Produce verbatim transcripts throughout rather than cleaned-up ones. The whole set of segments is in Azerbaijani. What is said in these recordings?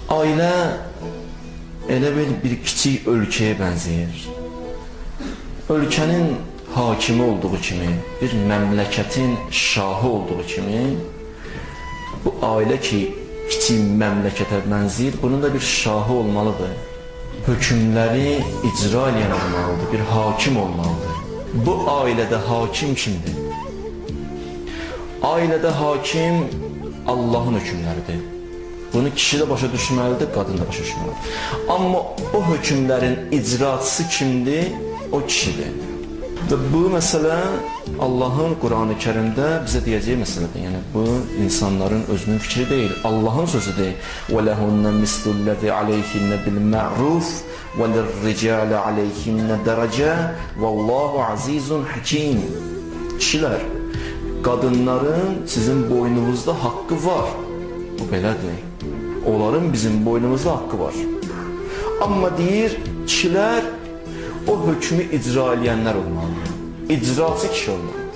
Ailə elə bir, bir kiçik ölkəyə bənzəyir. Ölkənin hakimi olduğu kimi, bir məmləkətin şahı olduğu kimi, bu ailə ki, kiçik məmləkətə bənzəyir, bunun da bir şahı olmalıdır. Hökümləri icra edən olmalıdır, bir hakim olmalıdır. Bu ailədə hakim kimdir? Ailədə hakim Allahın hökümləridir. Bunu kişi də başa düşməlidir, qadın da başa düşməlidir. Amma o hökümlərin icraçısı kimdir? O kişidir. Və bu məsələ Allahın Qur'an-ı Kərimdə bizə deyəcəyi məsələdir. Yəni bu insanların özünün fikri deyil, Allahın sözüdür. وَلَهُنَّ مِثْلُ الَّذِي عَلَيْهِنَّ بِالْمَعْرُوفِ وَلِلرِّجَالِ عَلَيْهِنَّ دَرَجَةٌ وَاللَّهُ عَزِيزٌ حَكِيمٌ. Kişilər, qadınların sizin boynunuzda haqqı var. Bu belədir. Onların bizim boynumuzda haqqı var. Amma deyir, kişilər o hökmü icra edənlər olmalıdır. İcraçı kişi olmalıdır.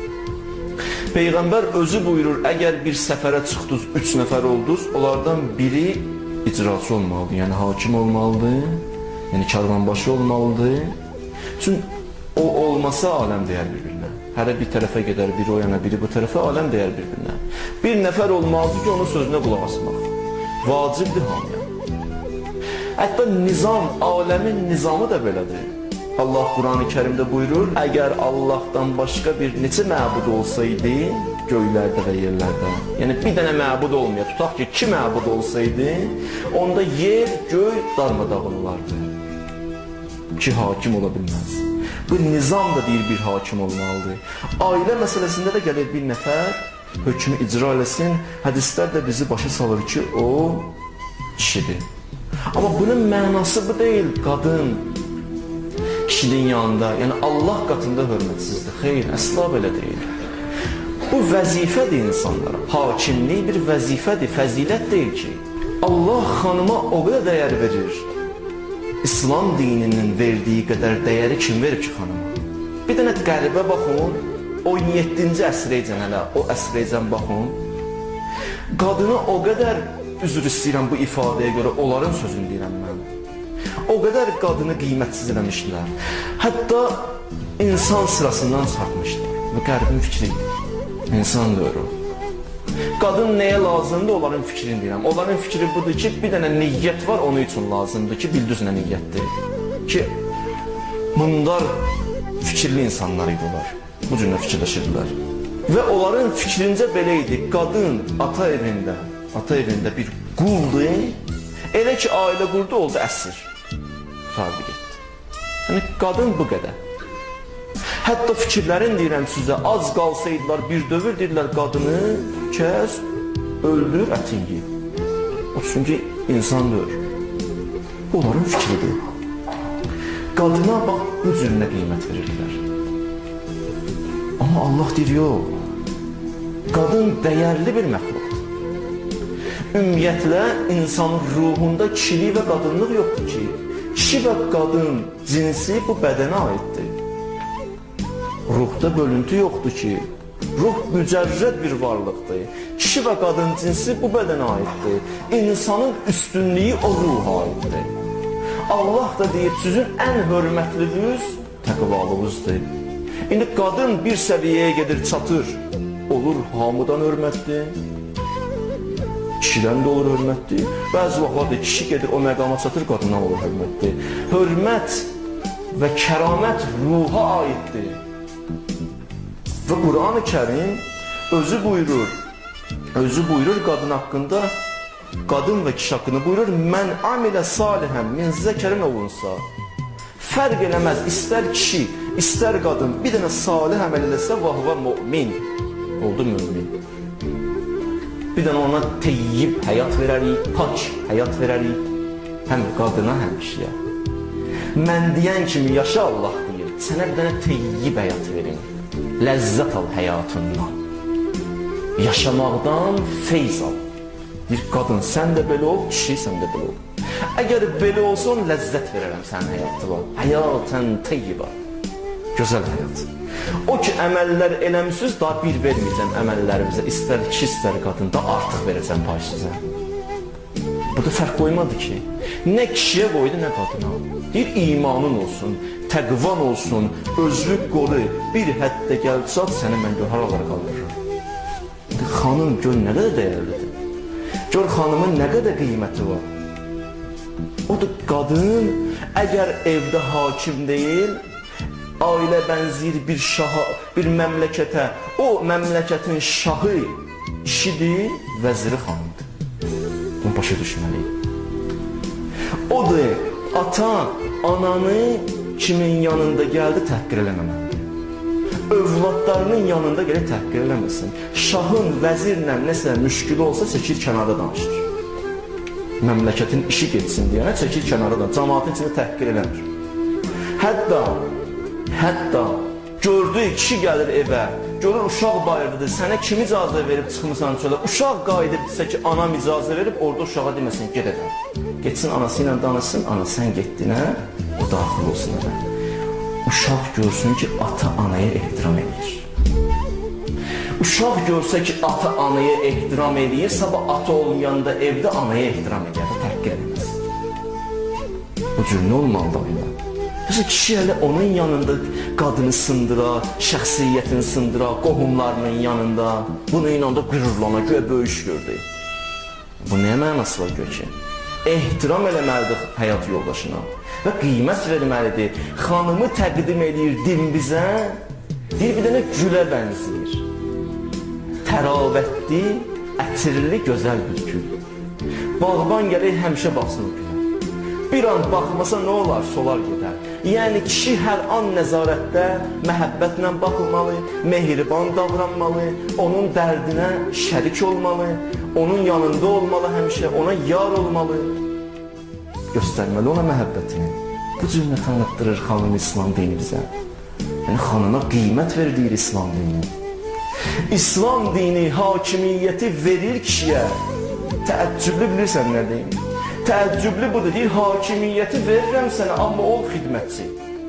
Peyğəmbər özü buyurur, əgər bir səfərə çıxdınız, üç nəfər oldunuz, onlardan biri icraçı olmalıdır, yəni hakim olmalıdır, yəni karvanbaşı olmalıdır. Çünki o olmasa aləm deyər bir-birinə. Hərə bir tərəfə gedər, biri o yana, biri bu tərəfə, aləm deyər bir-birinə. Bir nəfər olmalıdır ki, onun sözünə qulaq asmaq. Vacibdir hamıya. Hətta nizam, aləmin nizamı da belədir. Allah Qur'an-ı Kərimdə buyurur, əgər Allahdan başqa bir neçə məbud olsaydı, göylərdə və yerlərdə, yəni bir dənə məbud olmaya, tutaq ki, iki məbud olsaydı, onda yer, göy darmadağın olardı. Ki, hakim ola bilməz. Bu nizam da deyir bir hakim olmalıdır. Ailə məsələsində də gəlir bir nəfər, hökmü icra eləsin, hədislər də bizi başa salır ki, o kişidir. Amma bunun mənası bu deyil, qadın kişinin yanında, yəni Allah qatında hörmətsizdir. Xeyr, əsla belə deyil. Bu vəzifədir insanlara. Hakimlik bir vəzifədir, fəzilət deyil ki. Allah xanıma o qədər dəyər verir. İslam dininin verdiyi qədər dəyəri kim verib ki xanıma? Bir dənə qəribə baxın, on yeddinci əsrəcən hələ, o əsrəcən baxın. Qadını o qədər, üzr istəyirəm bu ifadəyə görə, onların sözünü deyirəm mən. O qədər qadını qiymətsiz eləmişdilər. Hətta insan sırasından çıxartmışlar. Bu qəribin fikridir. İnsan döyür. Qadın nəyə lazımdır, onların fikrini deyirəm. Onların fikri budur ki, bir dənə niyyət var, onun üçün lazımdır ki, bildüzünə niyyətdir. Ki, bunlar fikirli insanlar idilər. Bu cürlə fikirləşirdilər. Və onların fikrincə belə idi. Qadın ata evində, ata evində bir quldur. Elə ki, ailə qurdu, oldu əsir. Tabi getdi. Yəni, qadın bu qədər. Hətta fikirlərin deyirəm sizə, az qalsaydılar, bir dövür deyirlər, qadını kəs, öldür, ətin yiyib. O çünki insandır. Onların fikridir. Qadına bax, bu cürünə qiymət verirdilər. Amma Allah deyir, yox. Qadın dəyərli bir məxluqdur. Ümumiyyətlə, insanın ruhunda kişilik və qadınlıq yoxdur ki, kişi və qadın cinsi bu bədənə aiddir. Ruhda bölüntü yoxdur ki, ruh mücərrəd bir varlıqdır. Kişi və qadın cinsi bu bədənə aiddir. İnsanın üstünlüyü o ruha aiddir. Allah da deyir, sizin ən hörmətliniz təqvalınızdır. İndi qadın bir səviyyəyə gedir, çatır, olur hamıdan hörmətli. Kişidən də olur hörmətli. Bəzi vaxtlarda kişi gedir, o məqama çatır, qadından olur hörmətli. Hörmət və kəramət ruha aiddir. Və Qur'an-ı Kərim özü buyurur, özü buyurur qadın haqqında, qadın və kişi haqqında buyurur, mən amilə salihən min zəkərin olunsa, fərq eləməz, istər kişi, istər qadın, bir dənə salih əməl eləsə, vahva mümin, oldu mümin. Bir dənə ona teyyib həyat verərik, pak həyat verərik, həm qadına, həm kişiyə. Mən deyən kimi yaşa Allah deyir, sənə bir dənə teyyib həyat verin, ləzzət al həyatından, yaşamaqdan feyz al. Bir qadın, sən də belə ol, kişi sən də belə ol. Əgər belə olsun, ləzzət verərəm sənin həyatına, həyatən teyyibə, gözəl həyat. O ki, əməllər eləmişsiniz, daha bir verməyəcəm əməllərimizə, istər kişi, istər qadın, da artıq verəcəm pay sizə. Burada fərq qoymadı ki, nə kişiyə qoydu, nə qadına. Deyir, imanın olsun, təqvan olsun, özlük qoru, bir həddə gəlsat səni mən gör, haralara qaldırıram. Xanım gör nə qədər dəyərlidir. Gör xanımın nə qədər qiyməti var. O da qadın, əgər evdə hakim deyil, ailə bənzir bir şaha, bir məmləkətə, o məmləkətin şahı işidir, vəziri xanımdır. Bunu başa düşməliyik. Odur, ata, ananı kimin yanında gəldi təhqir eləməməlidir. Övladlarının yanında gələ təhqir eləməsin. Şahın vəzirlə nəsə müşkülü olsa çəkir kənarda danışır. Məmləkətin işi geçsin deyənə çəkir kənarda, cəmaatın içində təhqir eləmir. Hətta, hətta gördüyü kişi gəlir evə, görür uşaq bayırdadır, sənə kim icazə verib çıxmısan çölə, uşaq qayıdıbsa ki, anam icazə verib, orada uşağa deməsin, get evə. Getsin anası ilə danışsın, ana sən getdinə, o daxil olsun evə. Uşaq görsün ki, ata anaya ehtiram edir. Uşaq görsə ki, ata anaya ehtiram edir, sabah ata olmayanda evdə anaya ehtiram edir, təhqir edilməz. Bu cür nə olmalıdır onda? Mesela kişi hələ onun yanında qadını sındıra, şəxsiyyətini sındıra, qohumlarının yanında, bunun yanında qürurlana, göyə böyük gördü. Bu nəyə mənası var gör ki? Ehtiram eləməlidir həyat yoldaşına və qiymət verməlidir. Xanımı təqdim edir din bizə, deyir bir dənə gülə bənzəyir. Təravətli, ətirli, gözəl bir gül. Bağban gəlir həmişə baxsın o gülə. Bir an baxmasa nə olar, solar gedər. Yəni kişi hər an nəzarətdə, məhəbbətlə baxılmalı, mehriban davranmalı, onun dərdinə şərik olmalı, onun yanında olmalı həmişə, ona yar olmalı, göstərməli ona məhəbbətini. Bu cür tanıtdırır xanım İslam dini bizə. Yəni xanına qiymət verir İslam dini. İslam dini hakimiyyəti verir kişiyə. Təəccüblü bilirsən nə deyim? Təəccüblü budur, deyir, hakimiyyəti verirəm sənə, amma ol xidmətçi.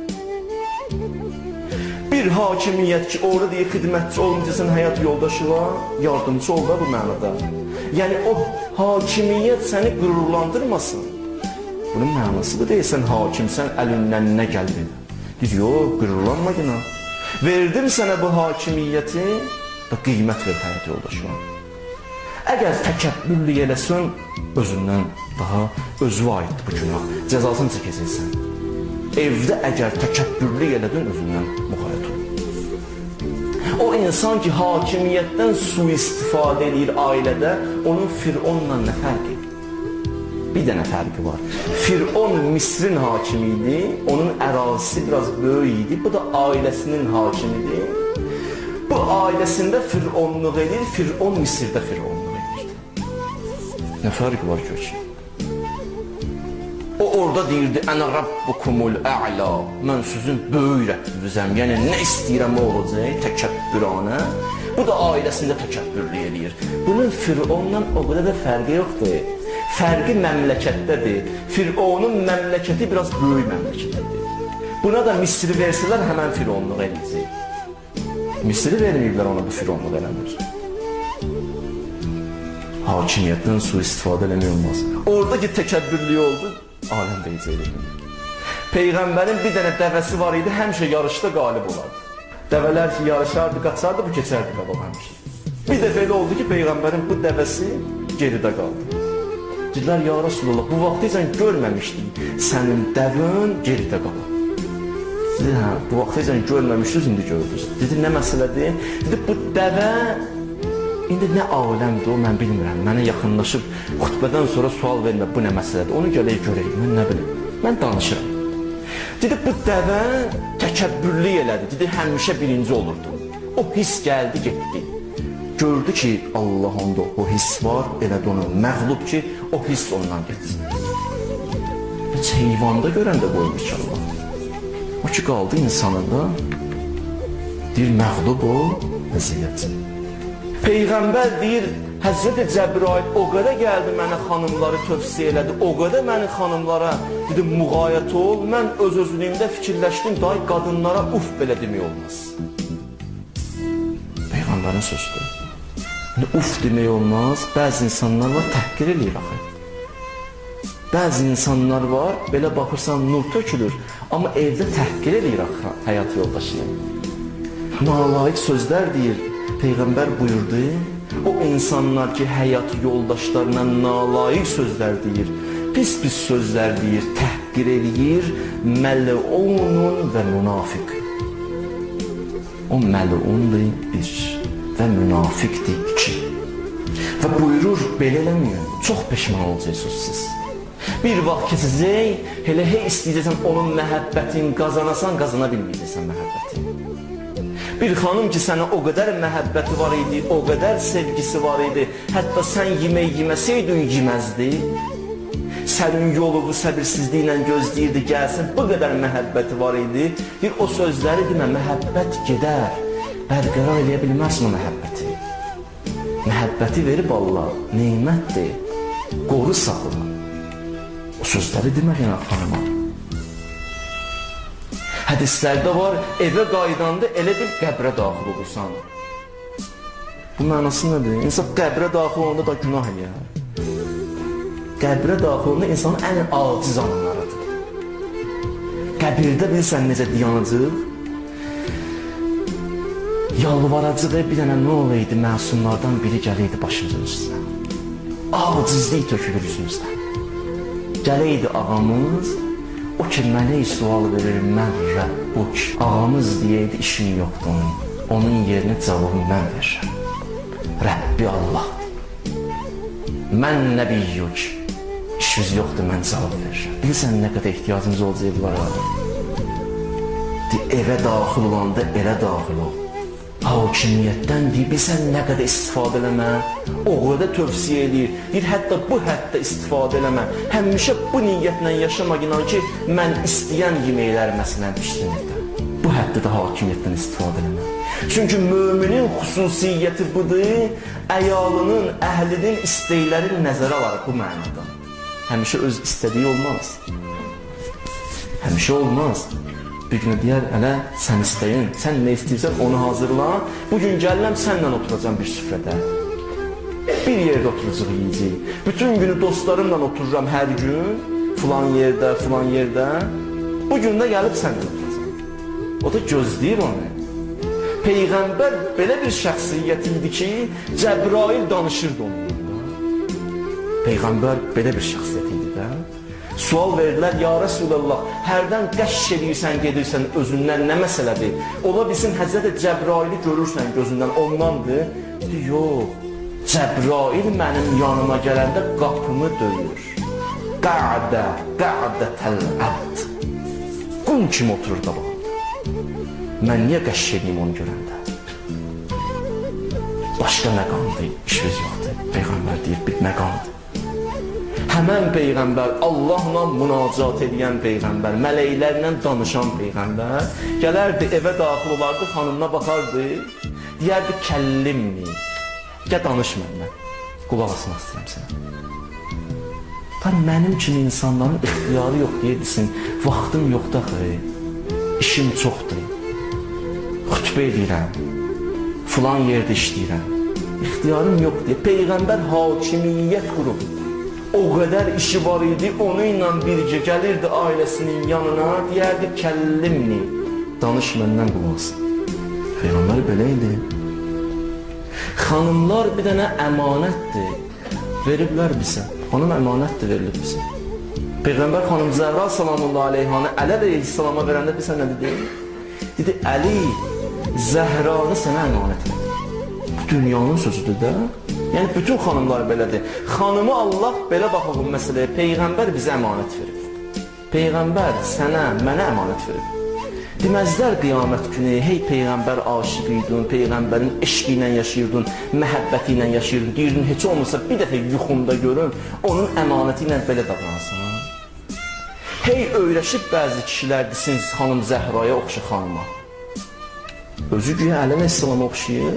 Bir hakimiyyət ki, orada deyir, xidmətçi olmayacaqsan, həyat yoldaşı var, yardımcı ol da bu mənada. Yəni, o hakimiyyət səni qürurlandırmasın. Bunun mənası bu deyil, sən hakimsən, əlindən nə gəldi? Deyir, yox, qürurlanma günah. Verdim sənə bu hakimiyyəti, da qiymət ver həyat yoldaşı var. Əgər təkəbbürlü eləsən, özündən daha özünə aiddir bu günah, cəzasını çəkəcəksən. Evdə əgər təkəbbürlü elədin, özündən müxayət ol. O insan ki, hakimiyyətdən sui-istifadə edir ailədə, onun Fironla nə fərqi? Bir dənə fərqi var. Firon Misrin hakimi idi, onun ərazisi biraz böyük idi, bu da ailəsinin hakimidir. Bu ailəsində Fironluq edir, Firon Misirdə Fironluq. Nə fərqi var ki? O orada deyirdi, Ənə Rabbukumul Ə'la, mən sizin böyük Rəbbinizəm, yəni nə istəyirəm o olacaq, təkəbbüranə. Bu da ailəsində təkəbbürlü edir. Bunun Fironla o qədər də fərqi yoxdur. Fərqi məmləkətdədir. Fironun məmləkəti biraz böyük məmləkətdir. Buna da Misri versələr həmən Fironluq edəcək. Misri verməyiblər ona bu Fironluq eləmir. Hakimiyyətdən sui-istifadə eləmək olmaz. Oradakı təkəbbürlüyü oldu, aləm deyəcəkdir. Peyğəmbərin bir dənə dəvəsi var idi, həmişə yarışda qalib olardı. Dəvələr ki, yarışardı, qaçardı, bu keçərdi qabaq həmişə. Bir dəfə elə oldu ki, Peyğəmbərin bu dəvəsi geridə qaldı. Dedilər, ya Rasulullah, bu vaxtıyla görməmişdik, sənin dəvən geridə qalır. Dedi, hə, bu vaxtıyla görməmişdiniz, indi gördünüz. Dedi, nə məsələdir? Dedi, bu dəvə İndi nə aləmdir o, mən bilmirəm. Mənə yaxınlaşıb, xutbədən sonra sual vermə, bu nə məsələdir? Onu gələk görək, mən nə bilim. Mən danışıram. Dedi, bu dəvə təkəbbürlü elədi. Dedi, həmişə birinci olurdu. O his gəldi, getdi. Gördü ki, Allah onda o his var, elədi onu məğlub ki, o his ondan getsin. Heç heyvanda görən də qoymuş ki, Allah. O ki, qaldı insanında, deyir, məğlub o, vəziyyətin. Peyğəmbər deyir, Həzrəti Cəbrail o qədər gəldi mənə xanımları tövsiyə elədi, o qədər məni xanımlara dedi, müğayət ol, mən öz-özlüyümdə fikirləşdim, day qadınlara uf belə demək olmaz. Peyğəmbərin sözüdür. Uf demək olmaz, bəzi insanlar var, təhqir eləyir axı. Bəzi insanlar var, belə baxırsan nur tökülür, amma evdə təhqir edir həyat yoldaşını. Nalayiq sözlər deyir. Peyğəmbər buyurdu, o insanlar ki, həyat yoldaşlarına nalayiq sözlər deyir, pis-pis sözlər deyir, təhqir edir, məl'unun və münafiq. O məl'undur bir və münafiqdir iki. Və buyurur, belə eləməyin, çox peşman olacaqsınız siz. Bir vaxt keçəcək, elə hey istəyəcəksən onun məhəbbətini qazanasan, qazana bilməyəcəksən məhəbbətini. Bir xanım ki, sənə o qədər məhəbbəti var idi, o qədər sevgisi var idi, hətta sən yemək yeməsəydin yeməzdi. Sənin yolumu səbirsizliklə gözləyirdi, gəlsin, bu qədər məhəbbəti var idi. Bir o sözləri demə, məhəbbət gedər, bərqərar eləyə bilməzsin o məhəbbəti. Məhəbbəti verib Allah, neymətdir, qoru saxla. O sözləri demək yəni xanıma. Hədislərdə var, evə qaydanda elə bir qəbrə daxil olursan. Bu mənası nədir? İnsan qəbrə daxil olanda da günah eləyər. Qəbrə daxil olanda insanın ən aciz anlarıdır. Qəbirdə bilsən necə dayanacaq? Yalvaracaq, bir dənə nə olaydı, məsumlardan biri gələydi başımızın üstünə. Acizlik tökülür yüzümüzdən. Gələydi ağamız, o ki, mənə sual verir, mən Rəbbuk. Ağamız deyəydi, işin yoxdur onun. Onun yerini cavabı mən verirəm. Rəbbi Allah. Mən nəbiyyuk. İşimiz yoxdur, mən cavab verirəm. Bilsən nə qədər ehtiyacımız olacaq bunlara? Evə daxil olanda elə daxil ol. Hakimiyyətdən deyir, bilsən nə qədər istifadə eləmə, o qədər tövsiyə edir, deyir, hətta bu həddə istifadə eləmə, həmişə bu niyyətlə yaşamaq inan ki, mən istəyən yeməklər məsələn pişsin evdə. Bu həddə də hakimiyyətdən istifadə eləmə. Çünki müminin xüsusiyyəti budur, əyalının, əhlinin istəklərini nəzərə alır bu mənada. Həmişə öz istədiyi olmaz. Həmişə olmaz. Bir günə deyər, hələ sən istəyin, sən nə istəyirsən onu hazırla. Bugün gəlirəm, sənlə oturacam bir süfrədə. Bir yerdə oturacaq yiyəcək. Bütün günü dostlarımla otururam hər gün, filan yerdə, filan yerdə. Bugün də gəlib sənlə oturacam. O da gözləyir onu. Peyğəmbər belə bir şəxsiyyət idi ki, Cəbrail danışırdı onunla. Peyğəmbər belə bir şəxsiyyət idi də. Sual verdilər, ya Rəsulullah, hərdən qəşş edirsən, gedirsən özündən nə məsələdir? Ola bilsin, Həzrət Cəbraili görürsən gözündən, ondandır. Dedi, yox, Cəbrail mənim yanıma gələndə qapımı döyür. Qə'də, qə'də təl-əbd. Qul kimi oturur qabağında. Mən niyə qəşş edeyim onu görəndə? Başqa məqamdır, işimiz yoxdur. Peyğəmbər deyir, bir məqamdır. Həmən Peyğəmbər, Allahla münacat edən Peyğəmbər, mələklərlə danışan Peyğəmbər, gələrdi, evə daxil olardı, xanımına baxardı, deyərdi, kəllimni, gəl danış mənlə, qulaq asmaq istəyirəm sənə. Tabi mənim kimi insanların ixtiyarı yox deyirdisin, vaxtım yoxdur axı, işim çoxdur, xütbə edirəm, filan yerdə işləyirəm, ixtiyarım yox deyə, Peyğəmbər hakimiyyət qurub. O qədər işi var idi, onunla bircə gəlirdi ailəsinin yanına, deyərdi, kəllimni, danış məndən qulaqsın. Peyğəmbər belə idi. Xanımlar bir dənə əmanətdir, veriblər bizə. Xanım əmanətdir, verilib bizə. Peyğəmbər xanım Zəhra salamullah aleyhanı Əli əleyhissalama verəndə bizə nə dedi? Dedi, Əli, Zəhranı sənə əmanət edir. Bu dünyanın sözüdür də. Yəni, bütün xanımlar belədir. Xanımı Allah belə baxaq bu məsələyə, Peyğəmbər bizə əmanət verib. Peyğəmbər sənə, mənə əmanət verib. Deməzlər qiyamət günü, hey Peyğəmbər aşiq idin, Peyğəmbərin eşqi ilə yaşayırdın, məhəbbəti ilə yaşayırdın, deyirdin, heç olmasa bir dəfə yuxumda görün, onun əmanəti ilə belə davransın. Hey öyrəşib bəzi kişilər desin, xanım Zəhraya oxşa xanıma. Özü güya Əli əleyhissalama oxşayır.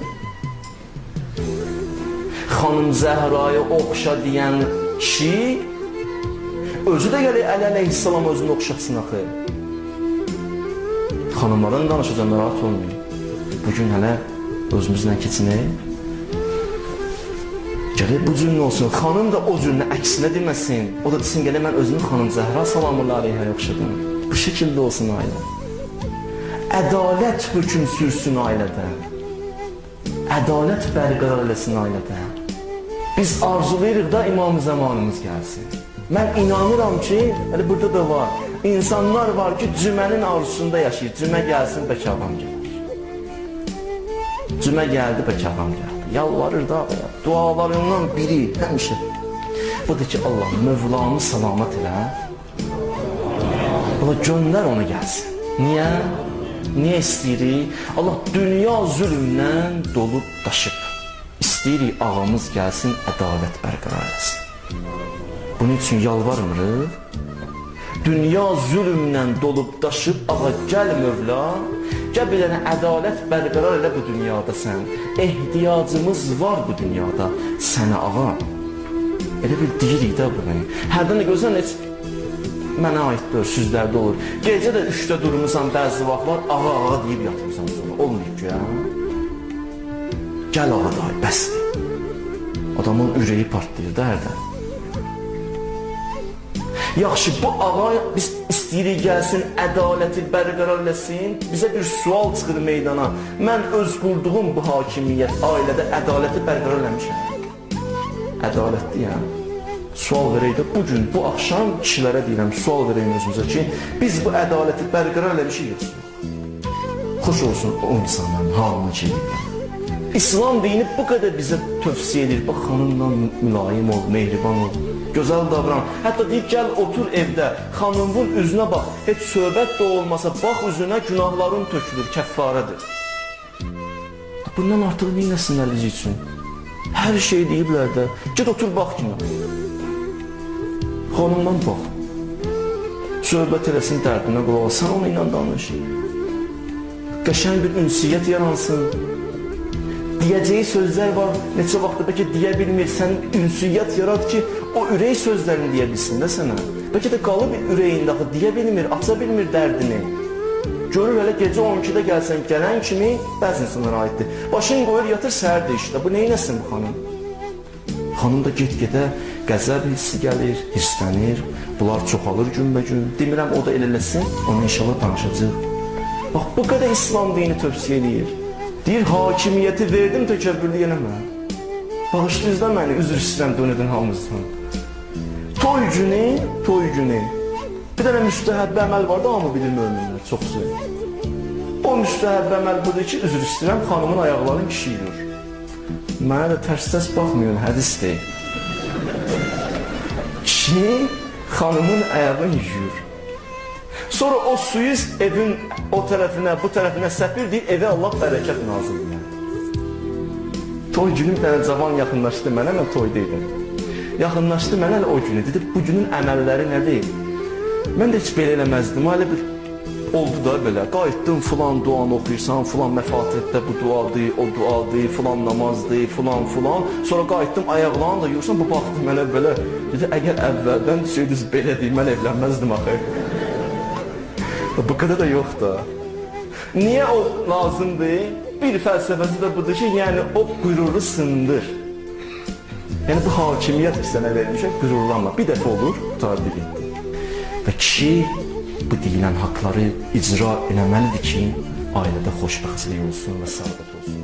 Xanım Zəhraya oxşa deyən kişi, özü də gəlir Əli əleyhissalam özünü oxşatsın axı. Xanımlardan danışacaq, narahat olmayın. Bugün hələ özümüzlə keçinək. Gərək bu cür olsun. Xanım da o cür əksinə deməsin. O da desin, gələ mən özümü xanım Zəhra salamullah aleyhə yoxşadım. Bu şəkildə olsun ailə. Ədalət hökm sürsün ailədə. Ədalət bərqərar eləsin ailədə. Biz arzulayırıq da imam zamanımız gəlsin. Mən inanıram ki, hələ burada da var. İnsanlar var ki, cümənin arzusunda yaşayır. Cümə gəlsin, bəlkə ağam gəlir. Cümə gəldi, bəlkə ağam gəldi. Yalvarır da, dualarından biri həmişə. Budur ki, Allah Mövlamı salamat elə. Allah göndər onu gəlsin. Niyə? Niyə istəyirik? Allah dünya zülmdən dolub daşıb. İstəyirik ağamız gəlsin, ədalət bərqərar etsin. Bunun üçün yalvarmırıq. Dünya zülmdən dolub daşıb, ağa gəl Mövla, gəl bir dənə ədalət bərqərar elə bu dünyada sən. Ehtiyacımız var bu dünyada sənə ağa. Elə bir deyirik də bunu. Hərdən də gözələn heç mənə aiddir, süzlərdə olur. Gecə də üçdə durmusan bəzi vaxtlar, ağa ağa deyib yatırsan sonra. Olmuyor ki, ya. Gəl ağa da, bəsdir. Adamın ürəyi partlayır da hərdən. Yaxşı, bu ağa biz istəyirik gəlsin, ədaləti bərqərar eləsin. Bizə bir sual çıxır meydana. Mən öz qurduğum bu hakimiyyət ailədə ədaləti bərqərar eləmişəm. Ədalətli, yəni. Sual verək də bugün, bu axşam kişilərə deyirəm, sual verəyim özümüzə ki, biz bu ədaləti bərqərar eləmişik yoxsa? Xoş olsun o insanların halını ki, İslam dini bu qədər bizə tövsiyə edir. Bax, xanımla mülayim ol, mehriban ol, gözəl davran. Hətta deyib, gəl otur evdə, xanımın üzünə bax, heç söhbət də olmasa, bax üzünə günahların tökülür, kəffarədir. Bundan artıq neynəsin əlici üçün? Hər şey deyiblər də, get otur bax günah. Xanımdan bax, söhbət eləsin dərdinə qulaq, sən onu ilə danış. Qəşəng bir ünsiyyət yaransın. Deyəcəyi sözlər var, neçə vaxtda bəlkə deyə bilmir, sən ünsiyyət yarat ki, o ürək sözlərini deyə bilsin də sənə. Bəlkə də qalıb ürəyində, deyə bilmir, aça bilmir dərdini. Görür elə gecə on ikidə gəlsən, gələn kimi bəzi insanlara aiddir. Başını qoyur, yatır səhərdə işdə, bu neynəsin bu xanım? Xanım da get-gedə qəzəb hissi gəlir, hirslənir, bunlar çoxalır günbə-gün. Demirəm, o da eləsin, onu inşallah danışacaq. Bax, bu qədər İslam dini tövsiyə edir. Deyir, hakimiyyəti verdim, təkəbbürlü eləmə. Bağışlayız da məni, üzr istəyirəm dönədin hamımızdan. Toy günü, toy günü. Bir dənə müstəhəbbə əməl var da, hamı bilir möminlər, çoxsu. O müstəhəbbə əməl budur ki, üzr istəyirəm, xanımın ayaqlarını kişi yürür. Mənə də tərs-tərs baxmıyor, hədisdir. Kişi xanımın ayağını yürür. Sonra o suyu evin o tərəfinə, bu tərəfinə səpir deyir, evə Allah bərəkət nazil edir. Toy günü bir dənə cavan yaxınlaşdı mənə, mən toyda idim. Yaxınlaşdı mənə o günü, dedi, bu günün əməlləri nə deyil? Mən də heç belə eləməzdim, hələ bir oldu da belə. Qayıtdım, filan duanı oxuyursan, filan məfatihətdə bu duadır, o duadır, filan namazdır, filan filan. Sonra qayıtdım, ayaqlarını da yursan, bu baxdı mənə belə. Dedi, əgər əvvəldən söydünüz belə deyil, mən evlənməzdim axı. Bu qədər də yox da. Niyə o lazımdır? Bir fəlsəfəsi də budur ki, yəni o qüruru sındır. Yəni bu hakimiyyət sənə vermişək, qürurlanma. Bir dəfə olur, qutardı getdi. Və kişi bu deyilən haqları icra eləməlidir ki, ailədə xoşbəxtlik olsun və səadət olsun.